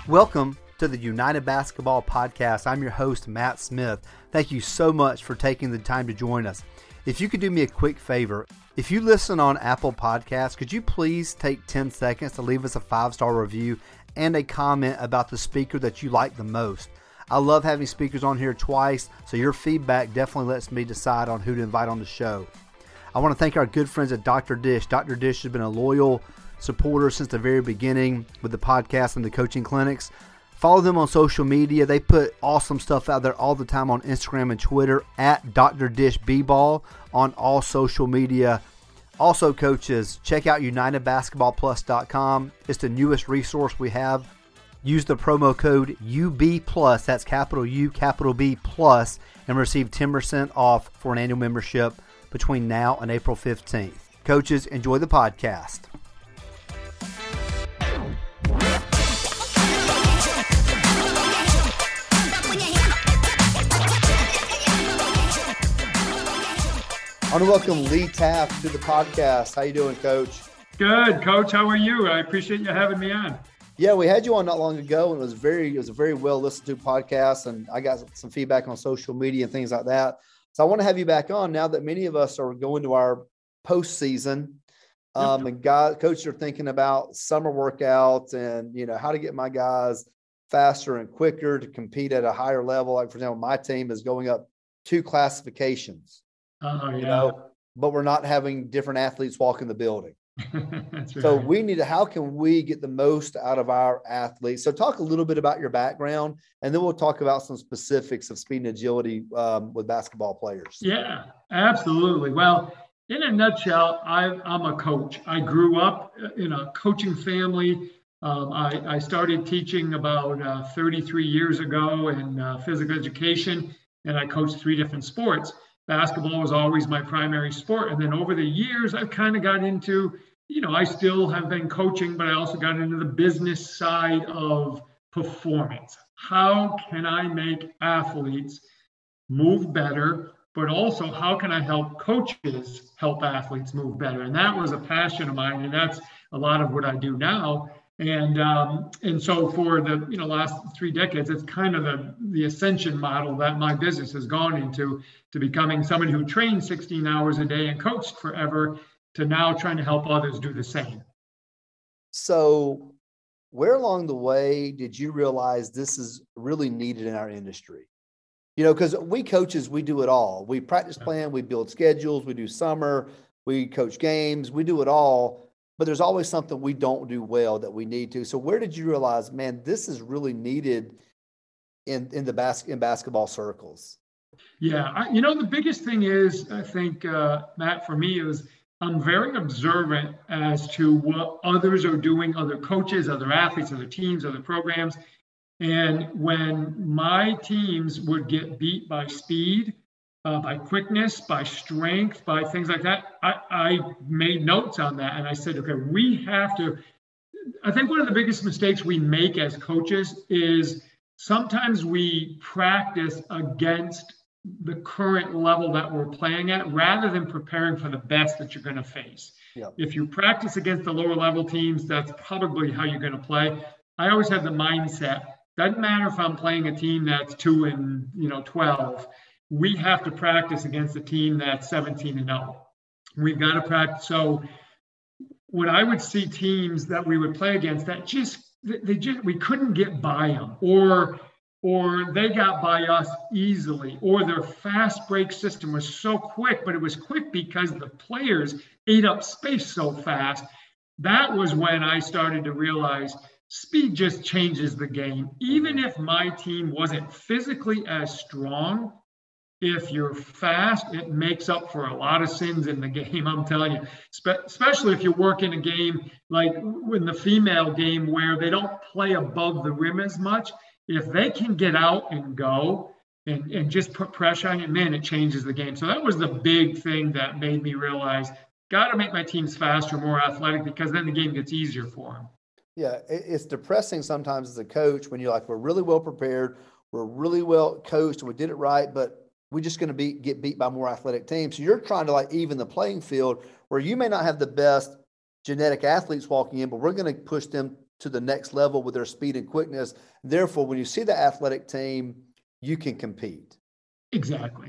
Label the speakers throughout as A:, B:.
A: Welcome to the United Basketball Podcast. I'm your host, Matt Smith. Thank you so much for taking the time to join us. If you could do me a quick favor, if you listen on Apple Podcasts, could you please take 10 seconds to leave us a 5-star review and a comment about the speaker that you like the most? I love having speakers on here twice, so your feedback definitely lets me decide on who to invite on the show. I want to thank our good friends at Dr. Dish. Dr. Dish has been a loyal supporter since the very beginning with the podcast and the coaching clinics. Follow them on social media. They put awesome stuff out there all the time on Instagram and Twitter at Dr. Dish B-Ball on all social media. Also, coaches, check out UnitedBasketballPlus.com. It's the newest resource we have. Use the promo code UB+, that's capital U, capital B+, and receive 10% off for an annual membership between now and April 15th. Coaches, enjoy the podcast. I want to welcome Lee Taft to the podcast. How you doing, Coach?
B: Good, Coach. How are you? I appreciate you having me on.
A: Yeah, we had you on not long ago, and it was a very well listened to podcast, and I got some feedback on social media and things like that. So I want to have you back on now that many of us are going to our postseason, and coaches are thinking about summer workouts and how to get my guys faster and quicker to compete at a higher level. Like for example, my team is going up 2 classifications. But we're not having different athletes walk in the building.
B: That's right.
A: So how can we get the most out of our athletes? So talk a little bit about your background, and then we'll talk about some specifics of speed and agility with basketball players.
B: Yeah, absolutely. Well, in a nutshell, I'm a coach. I grew up in a coaching family. I started teaching about 33 years ago in physical education, and I coached 3 different sports. Basketball was always my primary sport. And then over the years, I've kind of got into, I still have been coaching, but I also got into the business side of performance. How can I make athletes move better, but also how can I help coaches help athletes move better? And that was a passion of mine. And that's a lot of what I do now. And so for the last 3 decades, it's kind of the ascension model that my business has gone into, to becoming someone who trained 16 hours a day and coached forever, to now trying to help others do the same.
A: So where along the way did you realize this is really needed in our industry? Because we coaches, we do it all. We practice plan, we build schedules, we do summer, we coach games, we do it all. But there's always something we don't do well that we need to. So where did you realize, man, this is really needed in basketball circles?
B: Yeah, the biggest thing is, I think, Matt, for me, is I'm very observant as to what others are doing, other coaches, other athletes, other teams, other programs. And when my teams would get beat by speed, by quickness, by strength, by things like that, I made notes on that. And I said, okay, we have to, I think one of the biggest mistakes we make as coaches is sometimes we practice against the current level that we're playing at, rather than preparing for the best that you're going to face. Yep. If you practice against the lower level teams, that's probably how you're going to play. I always have the mindset, doesn't matter if I'm playing a team that's 2-12. We have to practice against a team that's 17-0. We've got to practice. So when I would see teams that we would play against that we couldn't get by them, or they got by us easily, or their fast break system was so quick, but it was quick because the players ate up space so fast. That was when I started to realize speed just changes the game. Even if my team wasn't physically as strong, if you're fast, it makes up for a lot of sins in the game, I'm telling you. Especially if you work in a game like in the female game where they don't play above the rim as much. If they can get out and go and just put pressure on you, man, it changes the game. So that was the big thing that made me realize, got to make my teams faster, more athletic, because then the game gets easier for them.
A: Yeah, it's depressing sometimes as a coach when you're like, we're really well prepared, we're really well coached, we did it right, but we're just going to get beat by more athletic teams. So you're trying to even the playing field where you may not have the best genetic athletes walking in, but we're going to push them to the next level with their speed and quickness. Therefore, when you see the athletic team, you can compete.
B: Exactly.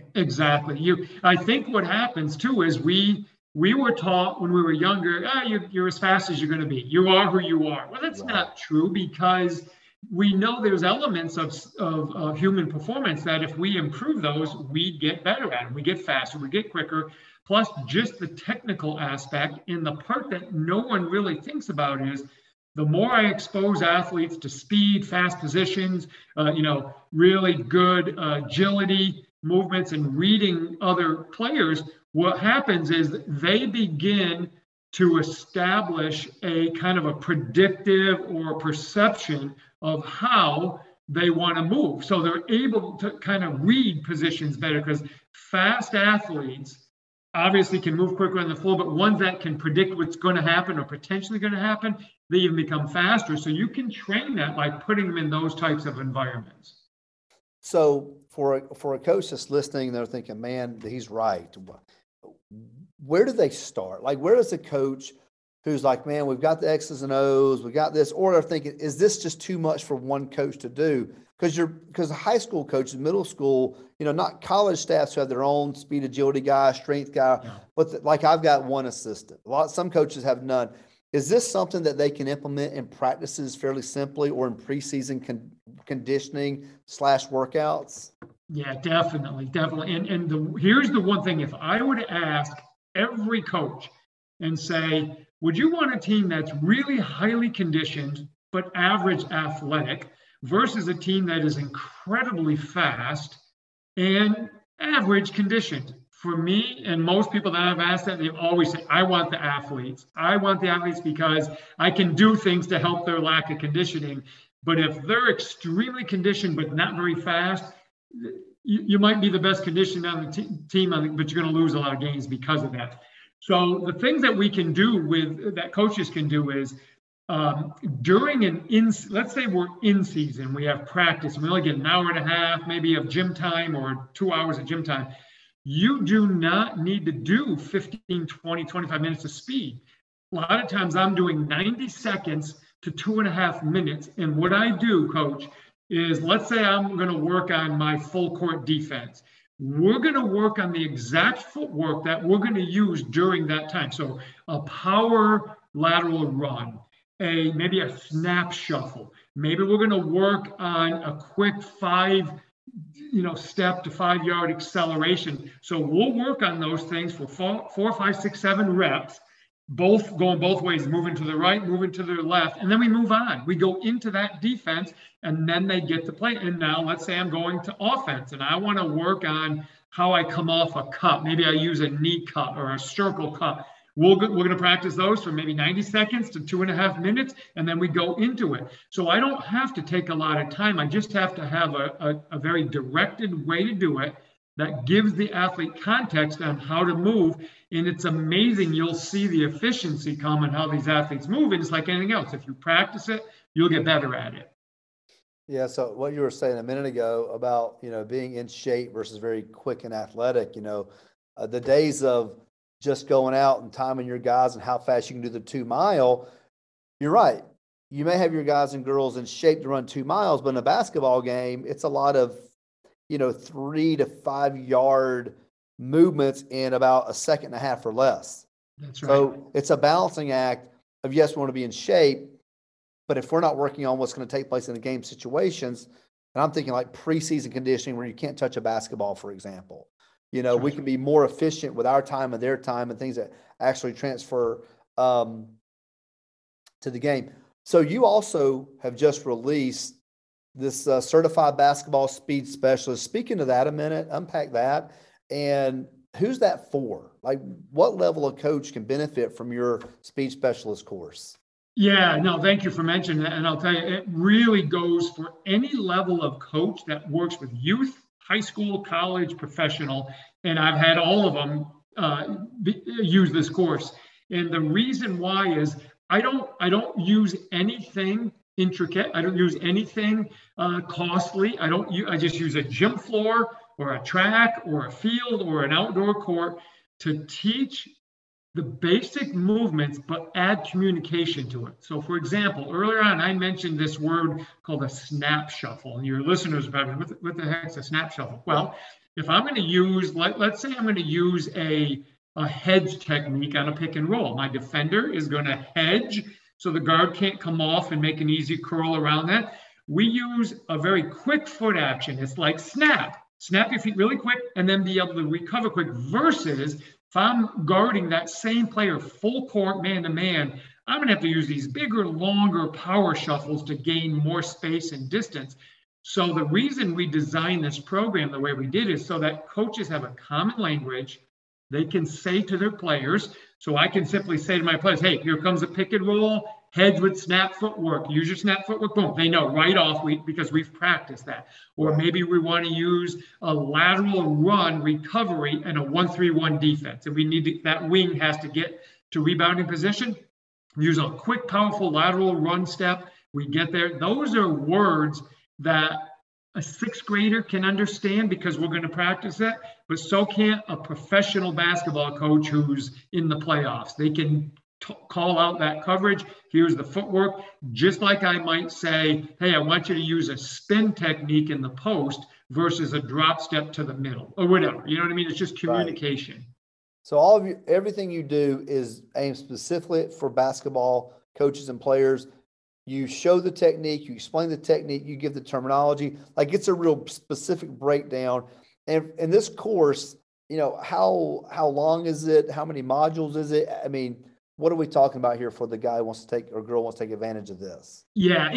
B: I think what happens too is we were taught when we were younger, you're as fast as you're going to be. You are who you are. Well, that's not true, because we know there's elements of human performance that if we improve those, we get better at them. We get faster, we get quicker. Plus, just the technical aspect. And the part that no one really thinks about is the more I expose athletes to speed, fast positions, really good agility, movements, and reading other players, what happens is they begin to establish a kind of a predictive or perception of how they want to move. So they're able to kind of read positions better, because fast athletes obviously can move quicker on the floor, but ones that can predict what's going to happen or potentially going to happen, they even become faster. So you can train that by putting them in those types of environments.
A: So for a coach that's listening, they're thinking, man, he's right. Where do they start? Like, where does a coach who's like, man, we've got the X's and O's, we got this, or they're thinking, is this just too much for one coach to do? Because high school coaches, middle school, not college staffs who have their own speed, agility guy, strength guy, but like I've got one assistant. Some coaches have none. Is this something that they can implement in practices fairly simply, or in preseason conditioning / workouts?
B: Yeah, definitely. And here's the one thing: if I were to ask every coach and say, would you want a team that's really highly conditioned but average athletic versus a team that is incredibly fast and average conditioned? For me and most people that I've asked that, they've always said, I want the athletes. I want the athletes because I can do things to help their lack of conditioning. But if they're extremely conditioned but not very fast, you might be the best conditioned on the team, but you're going to lose a lot of games because of that. So the things that we can do that coaches can do is during let's say we're in season, we have practice, and we only get an hour and a half, maybe of gym time or 2 hours of gym time. You do not need to do 15, 20, 25 minutes of speed. A lot of times I'm doing 90 seconds to 2.5 minutes. And what I do, coach, is let's say I'm going to work on my full court defense. We're going to work on the exact footwork that we're going to use during that time. So a power lateral run, maybe a snap shuffle. Maybe we're going to work on a quick step to 5 yard acceleration. So we'll work on those things for 4, 5, 6, 7 reps, going both ways, moving to the right, moving to the left, and then we move on. We go into that defense, and then they get to play. And now let's say I'm going to offense, and I want to work on how I come off a cut. Maybe I use a knee cut or a circle cut. We're going to practice those for maybe 90 seconds to 2.5 minutes, and then we go into it. So I don't have to take a lot of time. I just have to have a very directed way to do it that gives the athlete context on how to move. And it's amazing. You'll see the efficiency come in how these athletes move. And it's like anything else. If you practice it, you'll get better at it.
A: Yeah. So what you were saying a minute ago about, being in shape versus very quick and athletic, the days of just going out and timing your guys and how fast you can do the 2 mile, you're right. You may have your guys and girls in shape to run 2 miles, but in a basketball game, it's a lot of, 3 to 5 yard movements in about 1.5 seconds or less.
B: That's right.
A: So it's a balancing act of, yes, we want to be in shape, but if we're not working on what's going to take place in the game situations, and I'm thinking like preseason conditioning where you can't touch a basketball, for example, we can be more efficient with our time and their time and things that actually transfer to the game. So you also have just released this certified basketball speed specialist. Speaking of that a minute, unpack that. And who's that for? Like, what level of coach can benefit from your speed specialist course?
B: Yeah, no, thank you for mentioning that. And I'll tell you, it really goes for any level of coach that works with youth, high school, college, professional, and I've had all of them use this course. And the reason why is I don't use anything intricate. I don't use anything costly. I just use a gym floor or a track or a field or an outdoor court to teach the basic movements, but add communication to it. So for example, earlier on, I mentioned this word called a snap shuffle, and your listeners are probably, what the heck's a snap shuffle? Well, if I'm going to use, let's say I'm going to use a hedge technique on a pick and roll. My defender is going to hedge so the guard can't come off and make an easy curl around that. We use a very quick foot action. It's like snap your feet really quick and then be able to recover quick, versus if I'm guarding that same player full court, man to man, I'm going to have to use these bigger, longer power shuffles to gain more space and distance. So the reason we designed this program the way we did is so that coaches have a common language they can say to their players. So I can simply say to my players, hey, here comes a pick and roll, hedge with snap footwork, use your snap footwork, boom. They know right off because we've practiced that. Or maybe we want to use a lateral run recovery and a 1-3-1 defense. And we need that wing has to get to rebounding position. Use a quick, powerful lateral run step. We get there. Those are words that a sixth grader can understand because we're going to practice it, but so can't a professional basketball coach who's in the playoffs. They can call out that coverage. Here's the footwork. Just like I might say, hey, I want you to use a spin technique in the post versus a drop step to the middle or whatever. You know what I mean? It's just communication.
C: Right. So everything you do is aimed specifically for basketball coaches and players. You show the technique, you explain the technique, you give the terminology. Like, it's a real specific breakdown. And in this course, how long is it? How many modules is it? I mean, what are we talking about here for the guy who wants to take or girl wants to take advantage of this?
B: Yeah,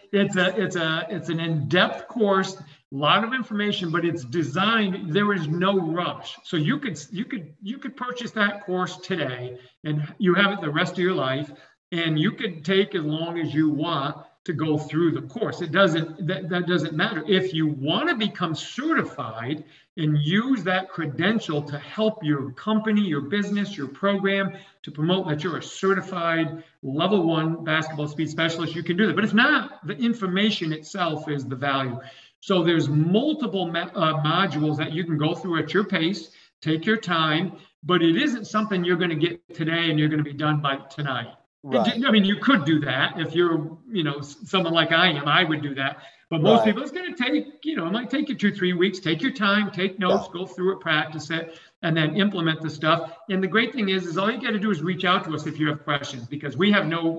B: it's an in-depth course, a lot of information, but it's designed. There is no rush, so you could purchase that course today, and you have it the rest of your life, and you could take as long as you want to go through the course. That doesn't matter. If you want to become certified and use that credential to help your company, your business, your program, to promote that you're a certified level 1 basketball speed specialist, you can do that. But if not, the information itself is the value. So there's multiple modules that you can go through at your pace, take your time, but it isn't something you're going to get today and you're going to be done by tonight. Right. I mean, you could do that if you're, someone like I am. I would do that. But most people, it's going to take, it might take you 2-3 weeks. Take your time, take notes, go through it, practice it, and then implement the stuff. And the great thing is all you got to do is reach out to us if you have questions, because we've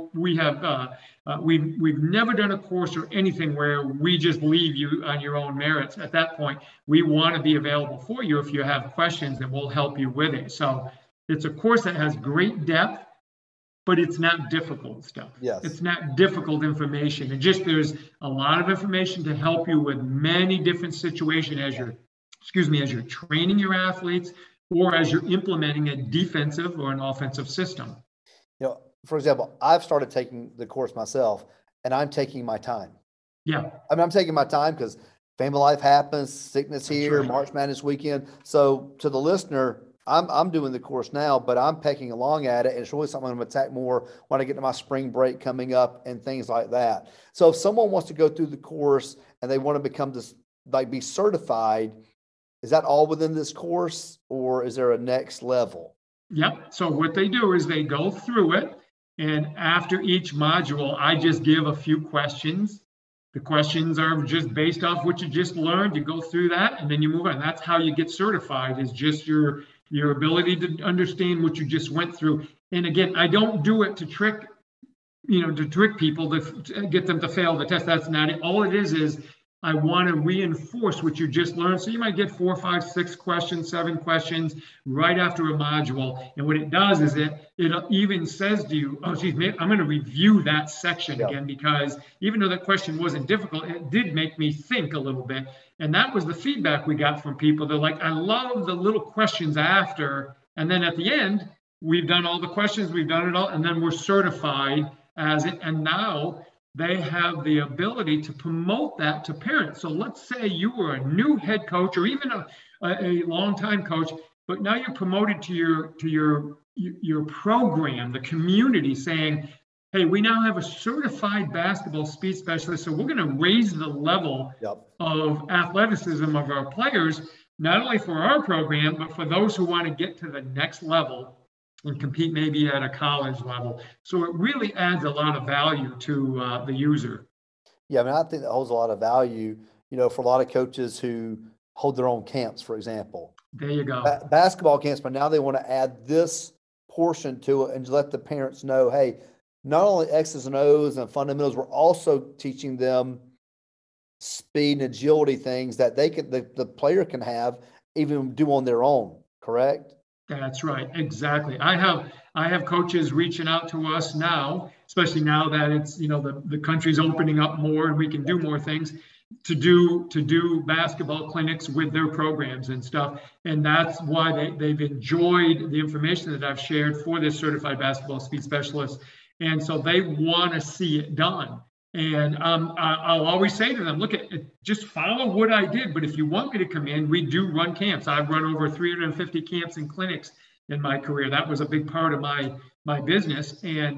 B: never done a course or anything where we just leave you on your own merits. At that point, we want to be available for you if you have questions, and we'll help you with it. So it's a course that has great depth, but it's not difficult stuff.
C: Yes.
B: It's not difficult information. There's a lot of information to help you with many different situations as you're training your athletes or as you're implementing a defensive or an offensive system.
C: For example, I've started taking the course myself, and I'm taking my time.
B: Yeah.
C: I mean, I'm taking my time because family life happens, sickness here, March Madness weekend. So to the listener, I'm doing the course now, but I'm pecking along at it. And it's really something I'm going to attack more when I get to my spring break coming up and things like that. So if someone wants to go through the course and they want to become be certified, is that all within this course, or is there a next level?
B: Yep. So what they do is they go through it, and after each module, I just give a few questions. The questions are just based off what you just learned. You go through that, and then you move on. That's how you get certified, is just your ability to understand what you just went through. And again, I don't do it to trick people, to get them to fail the test. That's not it. All it is I want to reinforce what you just learned. So you might get 4, 5, 6 questions, 7 questions right after a module. And what it does is it even says to you, I'm going to review that section again, because even though that question wasn't difficult, it did make me think a little bit. And that was the feedback we got from people. They're like, I love the little questions after. And then at the end, we've done all the questions, we've done it all, and then we're certified as it. And now they have the ability to promote that to parents. So let's say you were a new head coach or even a longtime coach, but now you're promoted to your program, the community, saying, hey, we now have a certified basketball speed specialist, so we're going to raise the level of athleticism of our players, not only for our program, but for those who want to get to the next level and compete maybe at a college level. So it really adds a lot of value to the user.
C: Yeah, I mean, I think that holds a lot of value, for a lot of coaches who hold their own camps, for example.
B: There you go.
C: Basketball camps, but now they want to add this portion to it and let the parents know, hey, not only X's and O's and fundamentals, we're also teaching them speed and agility things that the player can have, even do on their own. Correct?
B: That's right. Exactly. I have coaches reaching out to us now, especially now that it's, the country's opening up more and we can do more things, to do basketball clinics with their programs and stuff. And that's why they've enjoyed the information that I've shared for this certified basketball speed specialist. And so they want to see it done. And I'll always say to them, look, just follow what I did. But if you want me to come in, we do run camps. I've run over 350 camps and clinics in my career. That was a big part of my business. And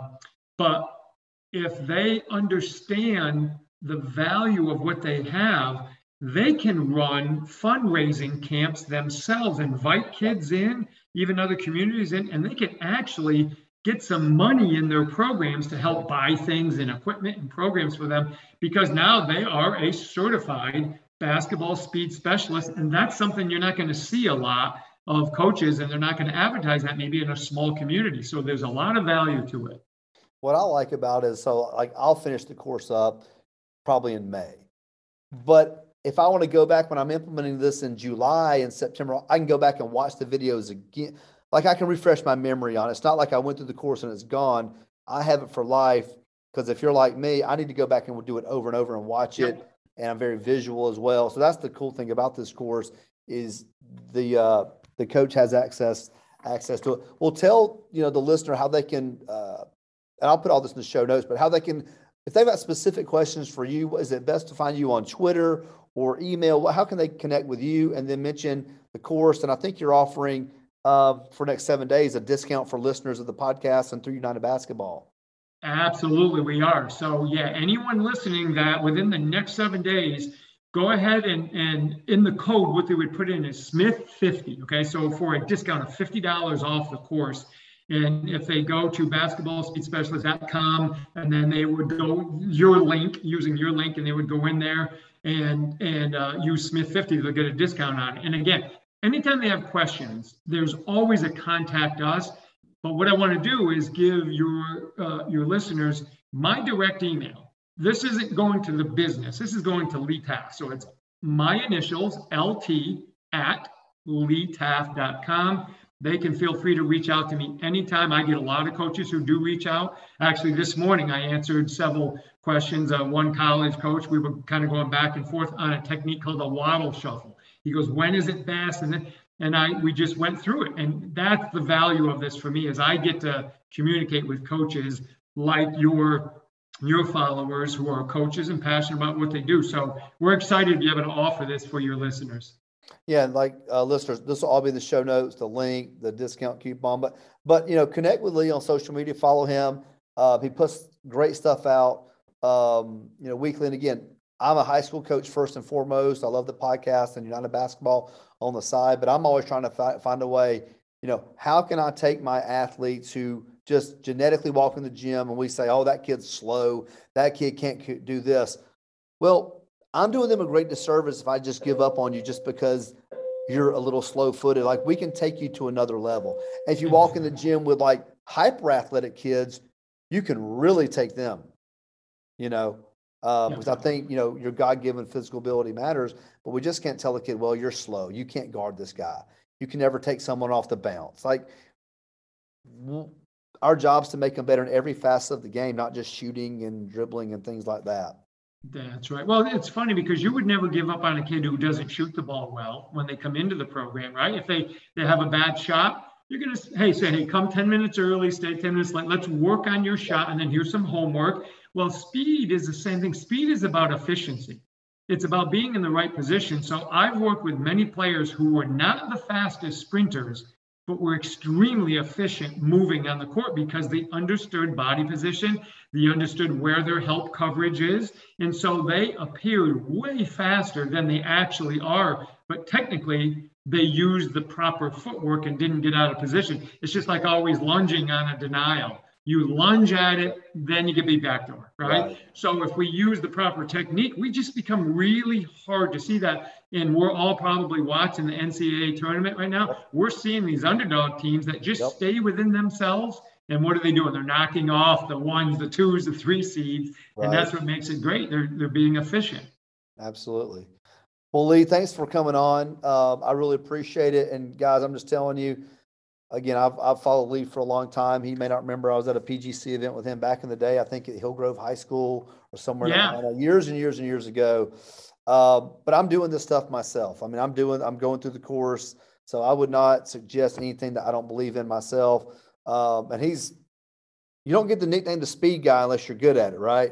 B: but if they understand the value of what they have, they can run fundraising camps themselves, invite kids in, even other communities in, and they can actually get some money in their programs to help buy things and equipment and programs for them, because now they are a certified basketball speed specialist. And that's something you're not going to see a lot of coaches, and they're not going to advertise that maybe in a small community. So there's a lot of value to it.
C: What I like about it is, I'll finish the course up probably in May. But if I want to go back when I'm implementing this in July and September, I can go back and watch the videos again. Like, I can refresh my memory on it. It's not like I went through the course and it's gone. I have it for life, because if you're like me, I need to go back and do it over and over and watch it. And I'm very visual as well. So that's the cool thing about this course, is the coach has access to it. Well, tell the listener how they can, and I'll put all this in the show notes, but how they can, if they've got specific questions for you, is it best to find you on Twitter or email? How can they connect with you? And then mention the course. And I think you're offering, for next 7 days, a discount for listeners of the podcast and through United Basketball.
B: Absolutely, we are. So yeah, anyone listening that within the next 7 days, go ahead and in the code, what they would put in is Smith50. Okay, so for a discount of $50 off the course. And if they go to basketballspeedspecialist.com, and then they would go using your link, and they would go in there and use Smith50, they'll get a discount on it. And again, anytime they have questions, there's always a contact us. But what I want to do is give your listeners my direct email. This isn't going to the business. This is going to Lee Taft. So it's my initials, lt@leetaft.com. They can feel free to reach out to me anytime. I get a lot of coaches who do reach out. Actually, this morning I answered several questions. One college coach, we were kind of going back and forth on a technique called a waddle shuffle. He goes, when is it best? And we just went through it. And that's the value of this for me, is I get to communicate with coaches like your followers who are coaches and passionate about what they do. So we're excited to be able to offer this for your listeners.
C: Yeah, like listeners, this will all be in the show notes, the link, the discount coupon. But connect with Lee on social media, follow him. He puts great stuff out, weekly. And again, I'm a high school coach first and foremost. I love the podcast and United Basketball on the side, but I'm always trying to find a way, how can I take my athletes who just genetically walk in the gym and we say, oh, that kid's slow, that kid can't do this. Well, I'm doing them a great disservice if I just give up on you just because you're a little slow-footed. Like, we can take you to another level. If you walk in the gym with like hyper athletic kids, you can really take them, because I think, your God-given physical ability matters, but we just can't tell a kid, well, you're slow. You can't guard this guy. You can never take someone off the bounce. Like, our job is to make them better in every facet of the game, not just shooting and dribbling and things like that.
B: That's right. Well, it's funny because you would never give up on a kid who doesn't shoot the ball well when they come into the program, right? If they have a bad shot, you're going to say, come 10 minutes early, stay 10 minutes late. Let's work on your shot, and then here's some homework. Well, speed is the same thing. Speed is about efficiency. It's about being in the right position. So I've worked with many players who were not the fastest sprinters, but were extremely efficient moving on the court because they understood body position, they understood where their help coverage is, and so they appeared way faster than they actually are. But technically, they used the proper footwork and didn't get out of position. It's just like always lunging on a denial. You lunge at it, then you get beat backdoor, right? So if we use the proper technique, we just become really hard to see that. And we're all probably watching the NCAA tournament right now. We're seeing these underdog teams that just stay within themselves. And what are they doing? They're knocking off the 1s, the 2s, the 3 seeds. And that's what makes it great. They're being efficient.
C: Absolutely. Well, Lee, thanks for coming on. I really appreciate it. And guys, I'm just telling you, again, I've followed Lee for a long time. He may not remember I was at a PGC event with him back in the day. I think at Hillgrove High School or somewhere in Atlanta, years and years and years ago. But I'm doing this stuff myself. I mean, I'm going through the course. So I would not suggest anything that I don't believe in myself. And you don't get the nickname the speed guy unless you're good at it, right?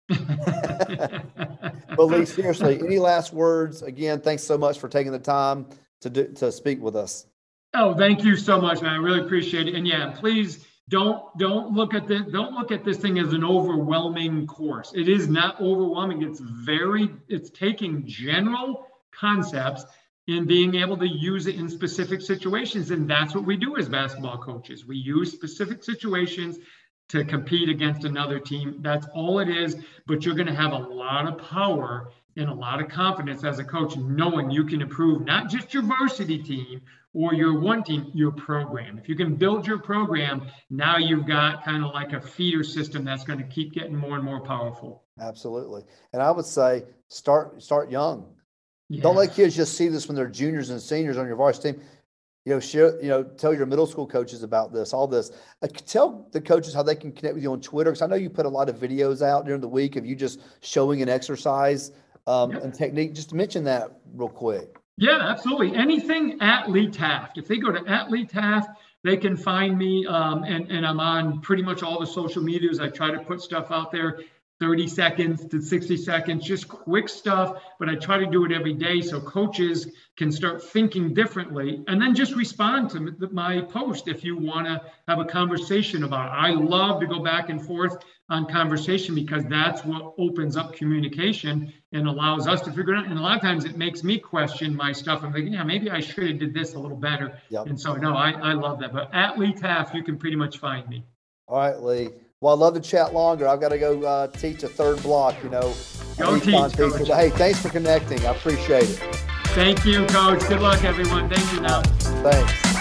C: But Lee, seriously, any last words? Again, thanks so much for taking the time to speak with us.
B: Oh, thank you so much, man. I really appreciate it. And yeah, please don't look at this thing as an overwhelming course. It is not overwhelming. It's taking general concepts and being able to use it in specific situations. And that's what we do as basketball coaches. We use specific situations to compete against another team. That's all it is. But you're going to have a lot of power and a lot of confidence as a coach, knowing you can improve not just your varsity team or your one team, your program. If you can build your program, now you've got kind of like a feeder system that's going to keep getting more and more powerful.
C: Absolutely. And I would say start young. Yeah. Don't let kids just see this when they're juniors and seniors on your varsity team. Tell your middle school coaches about this, all this. Tell the coaches how they can connect with you on Twitter, because I know you put a lot of videos out during the week of you just showing an exercise and technique. Just to mention that real quick.
B: Yeah, absolutely. Anything at Lee Taft. If they go to @Lee Taft, they can find me, and I'm on pretty much all the social medias. I try to put stuff out there, 30 seconds to 60 seconds, just quick stuff, but I try to do it every day so coaches can start thinking differently, and then just respond to my post if you want to have a conversation about it. I love to go back and forth on conversation, because that's what opens up communication and allows us to figure it out. And a lot of times it makes me question my stuff. I'm like, yeah, maybe I should have did this a little better. Yep. And so, no, I love that. But at Lee Taft, you can pretty much find me.
C: All right, Lee. Well, I'd love to chat longer. I've got to go teach a third block,
B: Go teach, Coach.
C: Hey, thanks for connecting. I appreciate it.
B: Thank you, Coach. Good luck, everyone. Thank you now.
C: Thanks.